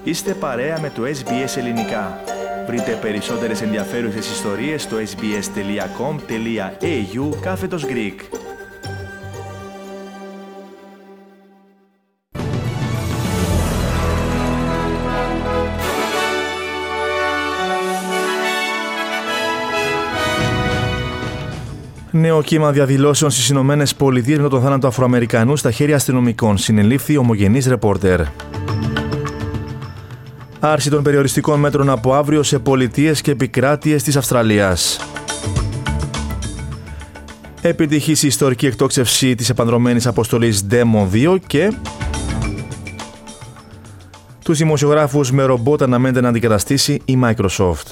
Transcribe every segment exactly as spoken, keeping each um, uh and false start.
Είστε παρέα με το ες μπι ες Ελληνικά. Βρείτε περισσότερες ενδιαφέρουσες ιστορίες στο sbs.com.au κάθετος Greek. Νέο κύμα διαδηλώσεων στις Ηνωμένες Πολιτείες με τον θάνατο Αφροαμερικανού στα χέρια αστυνομικών. Συνελήφθη ομογενής ρεπόρτερ. Άρση των περιοριστικών μέτρων από αύριο σε πολιτείες και επικράτειες της Αυστραλίας. Επιτυχής η ιστορική εκτόξευση της επανδρωμένης αποστολής Demo δύο και τους δημοσιογράφους με ρομπότ αναμένεται να αντικαταστήσει η Microsoft.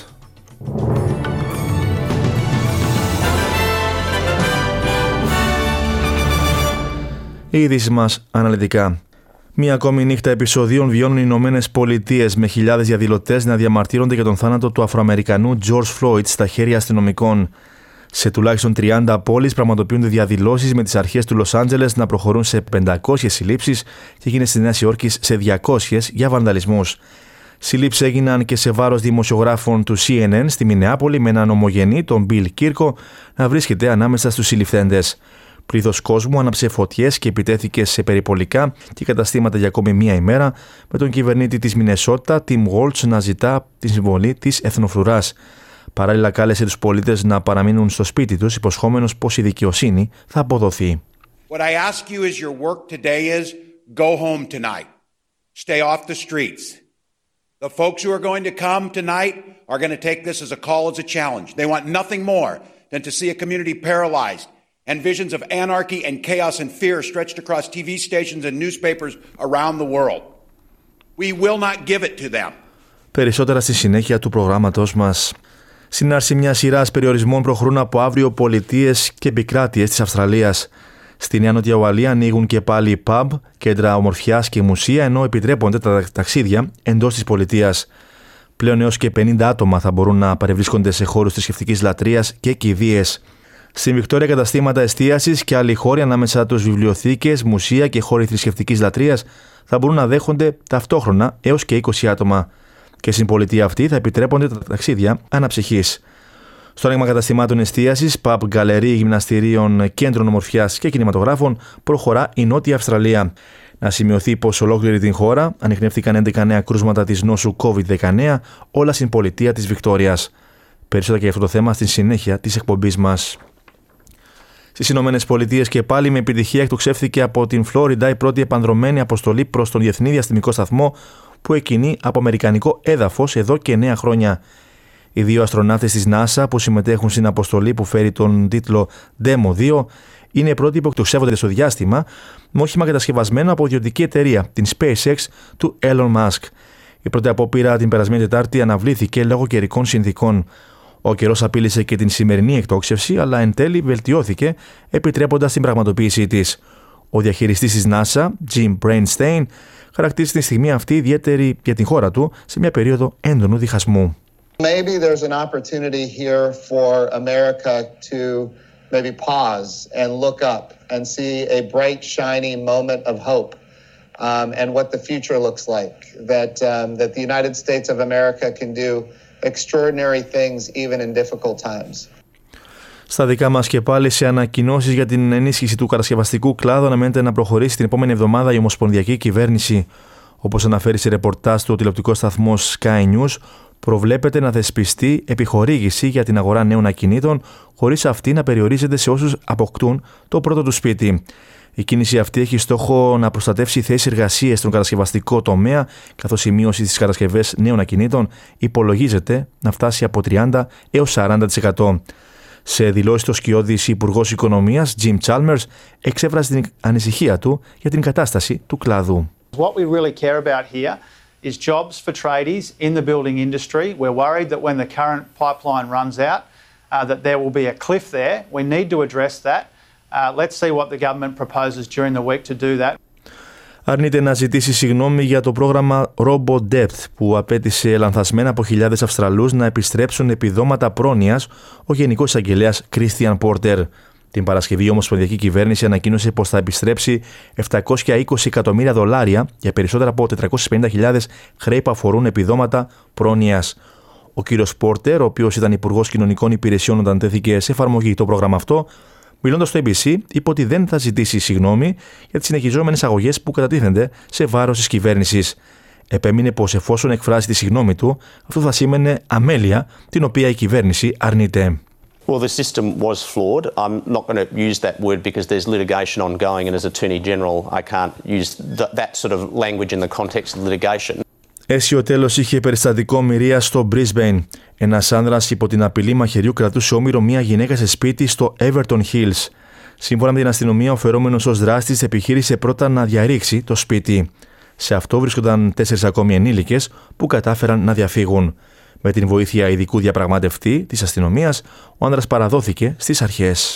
Οι ειδήσεις μας αναλυτικά. Μία ακόμη νύχτα επεισοδίων βιώνουν οι Ηνωμένες Πολιτείες με χιλιάδες διαδηλωτές να διαμαρτύρονται για τον θάνατο του Αφροαμερικανού George Floyd στα χέρια αστυνομικών. Σε τουλάχιστον τριάντα πόλεις πραγματοποιούνται διαδηλώσεις με τις αρχές του Λος Άντζελες να προχωρούν σε πεντακόσιες συλλήψεις και εκείνες της Νέας Υόρκης σε διακόσιες για βανδαλισμούς. Συλλήψεις έγιναν και σε βάρος δημοσιογράφων του σι εν εν στη Μινεάπολη με έναν ομογενή, τον Bill Κίρκο, να βρίσκεται ανάμεσα στους συλληφθέντες. Πλήθος κόσμου άναψε φωτιές και επιτέθηκε σε περιπολικά και καταστήματα για ακόμη μία ημέρα, με τον κυβερνήτη της Μινεσότα, Tim Walz, να ζητά τη συμβολή της εθνοφρουράς. Παράλληλα κάλεσε τους πολίτες να παραμείνουν στο σπίτι τους, υποσχόμενος πως η δικαιοσύνη θα αποδοθεί. What I ask you as your work today is go home tonight. Stay off the streets. The folks who are going to come tonight are going to take this as a call, as a challenge. They want nothing more than to see a community paralyzed and visions of anarchy and chaos and fear stretched across τι βι stations and newspapers around the world. We will not give it to them. Περισσότερα στη συνέχεια του προγράμματος μας. Συνάρση μια σειράς περιορισμών προχωρούν από αύριο πολιτείες και επικράτειες της Αυστραλίας. Στη Νέα Νότια Ουαλία ανοίγουν και πάλι pub, κέντρα ομορφιάς και μουσεία, ενώ επιτρέπονται τα ταξίδια εντός της πολιτείας. Πλέον έως και πενήντα άτομα θα μπορούν να παρευρίσκονται σε χώρους θρησκευτικής λατρείας και κηδείες. Στην Βικτόρια, καταστήματα εστίασης και άλλοι χώροι ανάμεσα τους βιβλιοθήκες, μουσεία και χώροι θρησκευτικής λατρείας θα μπορούν να δέχονται ταυτόχρονα έως και είκοσι άτομα. Και στην πολιτεία αυτή θα επιτρέπονται τα ταξίδια αναψυχής. Στο άνοιγμα καταστημάτων εστίασης, pub, γκαλερί, γυμναστηρίων, κέντρων ομορφιάς και κινηματογράφων προχωρά η Νότια Αυστραλία. Να σημειωθεί πως ολόκληρη την χώρα ανιχνεύτηκαν έντεκα νέα κρούσματα της νόσου κόβιντ δεκαεννέα, όλα στην πολιτεία της Βικτόριας. Περισσότερα για αυτό το θέμα στη συνέχεια της εκπομπής μας. Στις Ηνωμένες Πολιτείες και πάλι με επιτυχία εκτοξεύθηκε από την Φλόριντα η πρώτη επανδρωμένη αποστολή προς τον Διεθνή Διαστημικό Σταθμό που εκκινεί από αμερικανικό έδαφος εδώ και εννέα χρόνια. Οι δύο αστροναύτες της NASA που συμμετέχουν στην αποστολή που φέρει τον τίτλο Demo δύο είναι οι πρώτοι που εκτοξεύονται στο διάστημα με όχημα κατασκευασμένο από ιδιωτική εταιρεία, την SpaceX του Elon Musk. Η πρώτη απόπειρα την περασμένη Τετάρτη αναβλήθηκε λόγω καιρικών συνθηκών. Ο καιρός απείλησε και την σημερινή εκτόξευση, αλλά εν τέλει βελτιώθηκε, επιτρέποντας την πραγματοποίησή της. Ο διαχειριστής της NASA, Jim Brainstein, χαρακτήρισε τη στιγμή αυτή ιδιαίτερη για την χώρα του σε μια περίοδο έντονου διχασμού. Maybe there's an opportunity here for America to maybe pause and look up and see a bright, shiny moment of hope um, and what the future looks like. That um, that the United States of America can do extraordinary things even in difficult times. Στα δικά μας και πάλι, σε ανακοινώσεις για την ενίσχυση του κατασκευαστικού κλάδου αναμένεται να προχωρήσει την επόμενη εβδομάδα η Ομοσπονδιακή Κυβέρνηση. Όπως αναφέρει σε ρεπορτάζ του τηλεοπτικό σταθμό Sky News, προβλέπεται να θεσπιστεί επιχορήγηση για την αγορά νέων ακινήτων, χωρίς αυτή να περιορίζεται σε όσους αποκτούν το πρώτο του σπίτι. Η κίνηση αυτή έχει στόχο να προστατεύσει θέσεις εργασίας στον κατασκευαστικό τομέα, καθώς η μείωση στις κατασκευές νέων ακινήτων υπολογίζεται να φτάσει από τριάντα έως σαράντα τοις εκατό. Σε δηλώσεις του σκιώδης Υπουργός Οικονομίας, Jim Chalmers, εξέφρασε την ανησυχία του για την κατάσταση του κλάδου. What we really care about here is jobs for tradies in the building industry. We're worried that when the current pipeline runs out, uh, that there will be a cliff there. We need to address that. Uh, let's see what the government proposes during the week to do that. Αρνείται να ζητήσει συγγνώμη για το πρόγραμμα RoboDebt που απέτησε λανθασμένα από χιλιάδες Αυστραλούς να επιστρέψουν επιδόματα πρόνοιας ο Γενικός Εισαγγελέας Christian Porter. Την Παρασκευή η Ομοσπονδιακή Κυβέρνηση ανακοίνωσε πως θα επιστρέψει επτακόσια είκοσι εκατομμύρια δολάρια για περισσότερα από τετρακόσιες πενήντα χιλιάδες χρέη που αφορούν επιδόματα πρόνοιας. Ο κύριος Πόρτερ, ο οποίος ήταν Υπουργός Κοινωνικών Υπηρεσιών όταν τέθηκε σε εφαρμογή το πρόγραμμα αυτό, μιλώντας στο έι μπι σι, είπε ότι δεν θα ζητήσει συγγνώμη για τις συνεχιζόμενες αγωγές που κατατίθενται σε βάρος της κυβέρνησης. Επέμεινε πως εφόσον εκφράσει τη συγγνώμη του, αυτό θα σήμαινε αμέλεια, την οποία η κυβέρνηση αρνείται. Well, the system was flawed. I'm not going to use that word because there's litigation ongoing, and as Attorney General, I can't use th- that sort of language in the context of litigation. Αίσιο τέλος είχε περιστατικό μοιρίας στο Brisbane. Ένας άνδρας υπό την απειλή μαχαιριού κρατούσε όμηρο μια γυναίκα σε σπίτι στο Everton Hills. Σύμφωνα με την αστυνομία, ο φερόμενος ως δράστης επιχείρησε πρώτα να διαρρήξει το σπίτι. Σε αυτό βρίσκονταν τέσσερις ακόμη ενήλικες που κατάφεραν να διαφύγουν. Με την βοήθεια ειδικού διαπραγματευτή της αστυνομίας, ο άνδρας παραδόθηκε στις αρχές.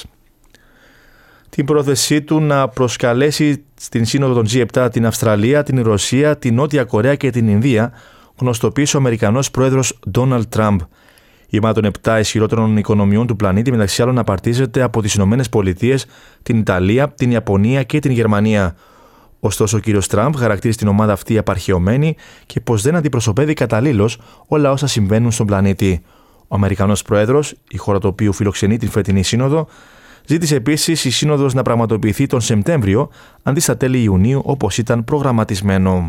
Την πρόθεσή του να προσκαλέσει στην Σύνοδο των τζι επτά την Αυστραλία, την Ρωσία, την Νότια Κορέα και την Ινδία γνωστοποίησε ο Αμερικανός πρόεδρος Ντόναλντ Τραμπ. Η ομάδα των επτά ισχυρότερων οικονομιών του πλανήτη μεταξύ άλλων απαρτίζεται από τις Ηνωμένες Πολιτείες, την Ιταλία, την Ιαπωνία και την Γερμανία. Ωστόσο, ο κύριος Τραμπ χαρακτήρισε την ομάδα αυτή απαρχαιωμένη και πως δεν αντιπροσωπεύει καταλήλως όλα όσα συμβαίνουν στον πλανήτη. Ο Αμερικανός πρόεδρος, η χώρα του οποίου φιλοξενεί την φετινή σύνοδο, ζήτησε επίσης η σύνοδος να πραγματοποιηθεί τον Σεπτέμβριο αντί στα τέλη Ιουνίου όπως ήταν προγραμματισμένο.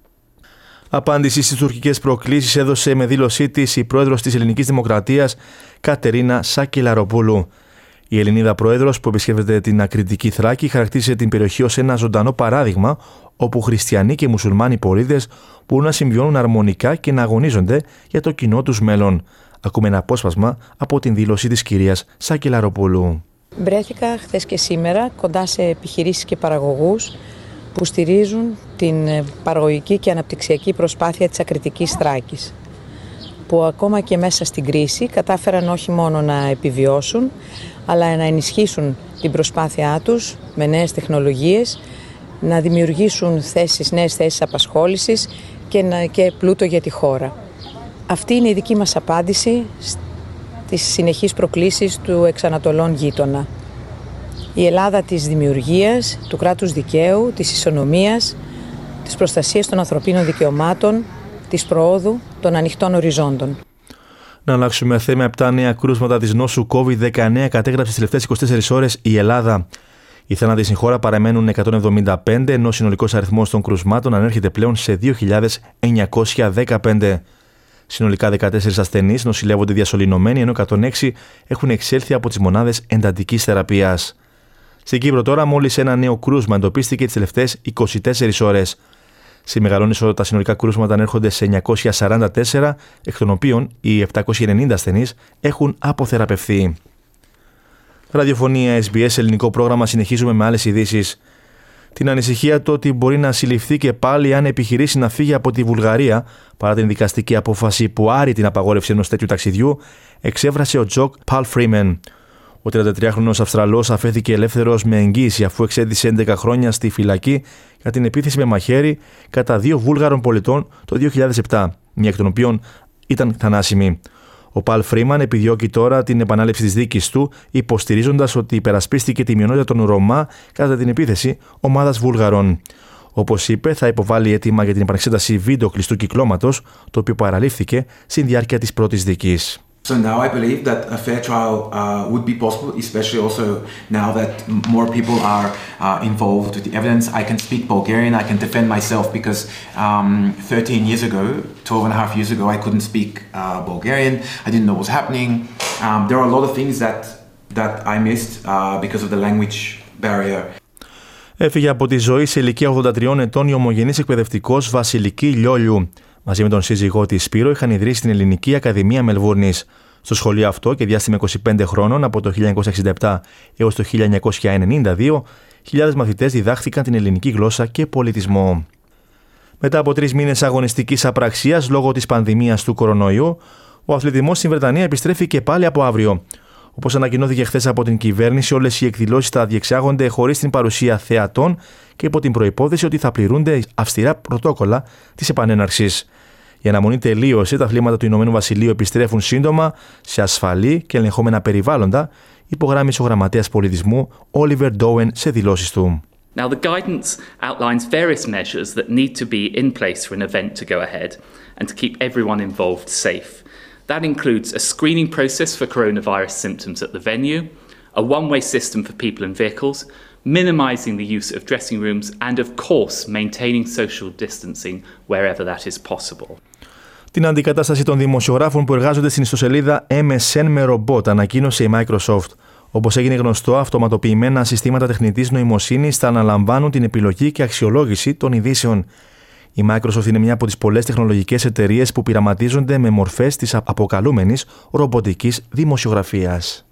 Απάντηση στις τουρκικές προκλήσεις έδωσε με δήλωσή της η πρόεδρος της Ελληνικής Δημοκρατίας Κατερίνα Σακελαροπούλου. Η Ελληνίδα πρόεδρος που επισκέπτεται την ακριτική Θράκη χαρακτήρισε την περιοχή ως ένα ζωντανό παράδειγμα όπου χριστιανοί και μουσουλμάνοι πολίτες μπορούν να συμβιώνουν αρμονικά και να αγωνίζονται για το κοινό τους μέλλον. Ακούμε ένα απόσπασμα από την δήλωση της κυρίας Σακελαροπούλου. Βρέθηκα χθες και σήμερα κοντά σε επιχειρήσεις και παραγωγούς που στηρίζουν την παραγωγική και αναπτυξιακή προσπάθεια της ακριτικής Θράκης, που ακόμα και μέσα στην κρίση κατάφεραν όχι μόνο να επιβιώσουν, αλλά να ενισχύσουν την προσπάθειά τους με νέες τεχνολογίες, να δημιουργήσουν θέσεις, νέες θέσεις απασχόλησης και, να, και πλούτο για τη χώρα. Αυτή είναι η δική μας απάντηση στις συνεχείς προκλήσεις του εξανατολών γείτονα. Η Ελλάδα της δημιουργίας, του κράτους δικαίου, της ισονομίας, της προστασίας των ανθρωπίνων δικαιωμάτων, της προόδου των ανοιχτών οριζόντων. Να αλλάξουμε θέμα. Επτά νέα κρούσματα της νόσου κόβιντ δεκαεννέα κατέγραψε τις τελευταίες είκοσι τέσσερις ώρες η Ελλάδα. Οι θάνατοι στην χώρα παραμένουν εκατόν εβδομήντα πέντε, ενώ ο συνολικός αριθμός των κρουσμάτων ανέρχεται πλέον σε δύο χιλιάδες εννιακόσια δεκαπέντε. Συνολικά δεκατέσσερις ασθενείς νοσηλεύονται διασωληνωμένοι, ενώ εκατόν έξι έχουν εξέλθει από τις μονάδες εντατικής θεραπείας. Στην Κύπρο τώρα μόλις ένα νέο κρούσμα εντοπίστηκε τις τελευταίες είκοσι τέσσερις ώρες. Στη Μεγαλόνισσο τα συνολικά κρούσματα ανέρχονται σε εννιακόσια σαράντα τέσσερα, εκ των οποίων οι επτακόσιοι ενενήντα ασθενείς έχουν αποθεραπευθεί. Ραδιοφωνία ες μπι ες, ελληνικό πρόγραμμα, συνεχίζουμε με άλλες ειδήσεις. Την ανησυχία του ότι μπορεί να συλληφθεί και πάλι αν επιχειρήσει να φύγει από τη Βουλγαρία παρά την δικαστική απόφαση που άρει την απαγόρευση ενός τέτοιου ταξιδιού, εξέφρασε ο Τζοκ Παλ Φρίμεν. Ο τριαντατριάχρονος Αυστραλός αφέθηκε ελεύθερος με εγγύηση αφού εξέδησε έντεκα χρόνια στη φυλακή για την επίθεση με μαχαίρι κατά δύο Βούλγαρων πολιτών το δύο χιλιάδες επτά, μία εκ των οποίων ήταν θανάσιμη. Ο Παλ Φρίμαν επιδιώκει τώρα την επανάληψη της δίκης του, υποστηρίζοντας ότι υπερασπίστηκε τη μειονότητα των Ρωμά κατά την επίθεση ομάδας Βούλγαρων. Όπως είπε, θα υποβάλει αίτημα για την επανεξέταση βίντεο κλειστού κυκλώματος, το οποίο παραλήφθηκε στην διάρκεια της πρώτης δίκης. So now I believe that a fair trial uh, would be possible, especially also now that more people are uh, involved with the evidence. I can speak Bulgarian, I can defend myself because um, thirteen years ago, twelve and a half years ago, I couldn't speak uh, Bulgarian. I didn't know what was happening. Um, there are a lot of things that, that I missed uh, because of the language barrier. Έφυγε από τη ζωή σε ηλικία ογδόντα τριών ετών η ομογενής εκπαιδευτικός Βασιλική Λιόλιου. Μαζί με τον σύζυγό της Σπύρο είχαν ιδρύσει την Ελληνική Ακαδημία Μελβούρνης. Στο σχολείο αυτό και διάστημα είκοσι πέντε χρόνων, από το χίλια εννιακόσια εξήντα επτά έως το χίλια εννιακόσια ενενήντα δύο, χιλιάδες μαθητές διδάχθηκαν την ελληνική γλώσσα και πολιτισμό. Μετά από τρεις μήνες αγωνιστικής απραξίας λόγω της πανδημίας του κορονοϊού, ο αθλητισμός στην Βρετανία επιστρέφει και πάλι από αύριο. Όπως ανακοινώθηκε χθες από την κυβέρνηση, όλες οι εκδηλώσεις θα διεξάγονται χωρίς την παρουσία θεατών και υπό την προϋπόθεση ότι θα πληρούνται αυστηρά πρωτόκολλα της επανέναρξης. Η αναμονή τελείωσε, τα αθλήματα του Ηνωμένου Βασιλείου επιστρέφουν σύντομα σε ασφαλή και ελεγχόμενα περιβάλλοντα υπογράμμισε ο γραμματέας πολιτισμού Oliver Dowen σε δηλώσεις του. Now, the guidance outlines various measures that need to be in place for an event to go ahead and to keep everyone involved safe. That includes a screening process for coronavirus symptoms at the venue, a one-way system for people and vehicles, minimising the use of dressing rooms, and of course maintaining social distancing wherever that is possible. Την αντικατάσταση των δημοσιογράφων που εργάζονται στην ιστοσελίδα εμ ες εν με ρομπότ ανακοίνωσε η Microsoft. Όπως έγινε γνωστό, αυτοματοποιημένα συστήματα τεχνητής νοημοσύνης θα αναλαμβάνουν την επιλογή και αξιολόγηση των ειδήσεων. Η Microsoft είναι μια από τις πολλές τεχνολογικές εταιρείες που πειραματίζονται με μορφές της αποκαλούμενης ρομποτικής δημοσιογραφίας.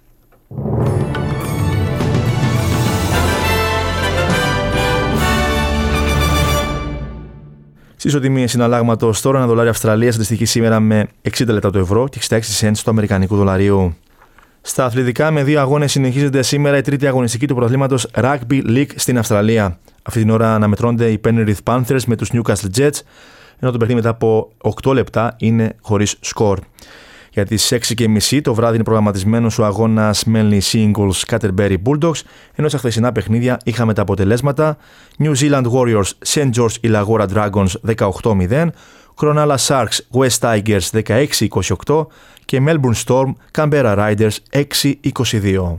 Στις ισοτιμίες συναλλάγματος τώρα, ένα δολάριο Αυστραλίας αντιστοιχεί σήμερα με εξήντα λεπτά το ευρώ και εξήντα έξι σεντ του αμερικανικού δολαρίου. Στα αθλητικά, με δύο αγώνες συνεχίζεται σήμερα η τρίτη αγωνιστική του πρωταθλήματος Rugby League στην Αυστραλία. Αυτή την ώρα αναμετρώνται οι Penrith Panthers με τους Newcastle Jets, ενώ το παιχνίδι μετά από οκτώ λεπτά είναι χωρίς σκορ. Για τις έξι και μισή το βράδυ είναι προγραμματισμένος ο αγώνας Manly Singles Canterbury Bulldogs, ενώ στα χθεσινά παιχνίδια είχαμε τα αποτελέσματα New Zealand Warriors Saint George Illawarra Dragons δεκαοκτώ μηδέν, Cronulla Sharks West Tigers δεκαέξι είκοσι οκτώ και Melbourne Storm Canberra Raiders έξι είκοσι δύο.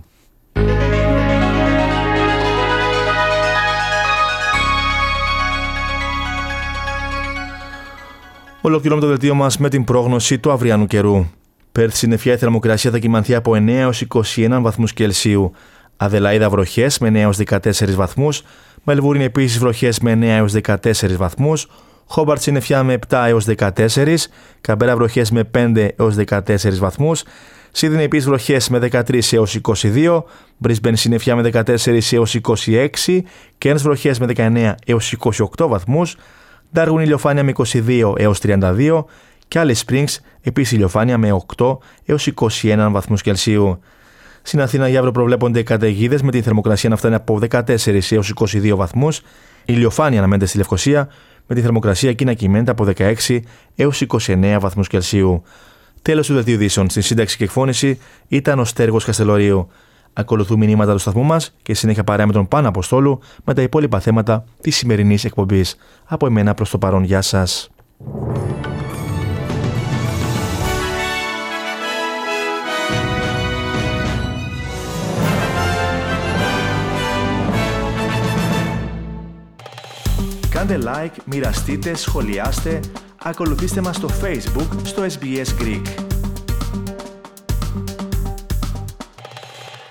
Ολοκληρώνουμε το δελτίο μας με την πρόγνωση του αυριανού καιρού. Πέρθ συννεφιά, η θερμοκρασία θα κυμανθεί από εννέα έως είκοσι ένα βαθμούς Κελσίου. Αδελαΐδα βροχές με εννέα έως δεκατέσσερις βαθμούς. Μελβούρνη επίσης βροχές με εννέα έως δεκατέσσερις βαθμούς. Χόμπαρτ συννεφιά με επτά έως δεκατέσσερις. Καμπέρα βροχές με πέντε έως δεκατέσσερις βαθμούς. Σίδνεϊ επίσης βροχές με δεκατρείς έως είκοσι δύο. Μπρίσμπεν συννεφιά με δεκατέσσερις έως είκοσι έξι. Κέρνς βροχές με δεκαεννέα έως είκοσι οκτώ βαθμούς. Ντάργουν ηλιοφάνεια με είκοσι δύο έως τριάντα δύο και Alice Springs επίσης ηλιοφάνεια με οκτώ έως είκοσι ένα βαθμούς Κελσίου. Στην Αθήνα για αύριο προβλέπονται καταιγίδες με την θερμοκρασία να φτάνει από δεκατέσσερις έως είκοσι δύο βαθμούς. Ηλιοφάνεια αναμένεται στη Λευκοσία με τη θερμοκρασία εκεί να κυμαίνεται από δεκαέξι έως είκοσι εννέα βαθμούς Κελσίου. Τέλος του δελτίου ειδήσεων. Στην σύνταξη και εκφώνηση ήταν ο Στέργος Καστελορίου. Ακολουθούν μηνύματα του σταθμού μας και συνέχεια παρέα με τον Πάνο Αποστόλου με τα υπόλοιπα θέματα της σημερινής εκπομπής. Από εμένα προς το παρόν, γεια σας. Κάντε like, μοιραστείτε, σχολιάστε, ακολουθήστε μας στο Facebook, στο ες μπι ες Greek.